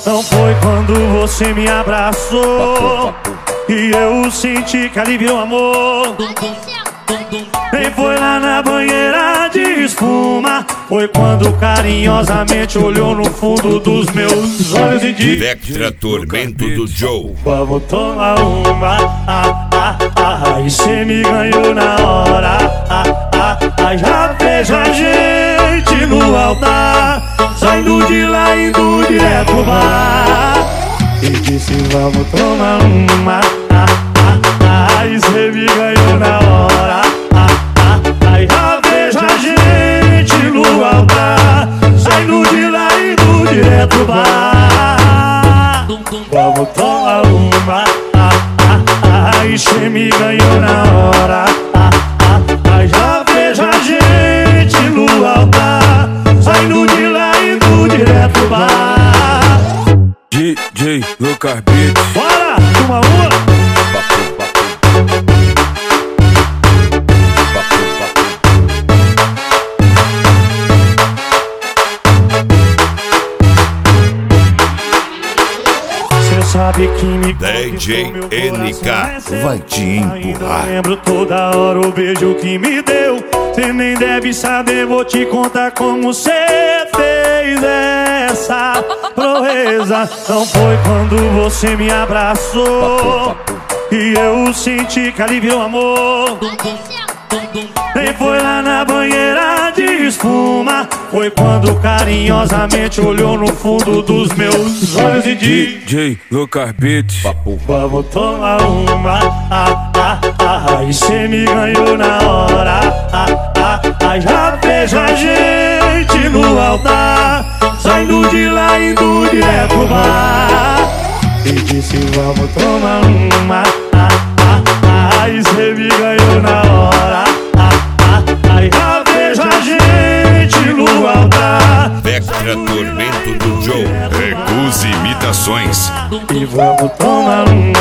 não foi quando você me abraçou e eu senti que ali virou amor. Nem foi lá na banheira de espuma, foi quando carinhosamente olhou no fundo dos meus olhos e disse: Vectra Tormento do Joe. Vamos tomar uma, e cê me ganhou na hora, já vejo a gente no altar, saindo de lá indo direto pro bar. E disse: vamos tomar uma, e cê me ganhou na hora, já vejo a gente no altar, saindo de lá indo direto pro bar. Vamos tomar uma, e cê me ganhou na hora, já vejo a gente no altar, saindo de lá indo direto pro bar. DJ Lucas Beats. Bora, uma. Sabe que me DJ NK vai te empurrar. Ainda lembro toda hora o beijo que me deu. Cê nem deve saber, vou te contar como cê fez essa proeza. Não foi quando você me abraçou e eu senti que ali virou amor. Nem foi lá na banheira de espuma, foi quando carinhosamente olhou no fundo dos meus olhos e disse: DJ Lucas Beats. vamos tomar uma, e cê me ganhou na hora, já vejo a gente no altar, saindo de lá indo direto pro bar. E disse: vamos tomar uma, e cê me ganhou na hora, já vejo a gente no altar. Vectra Tormento do Joe. Recuse imitações. E vamos tomar uma.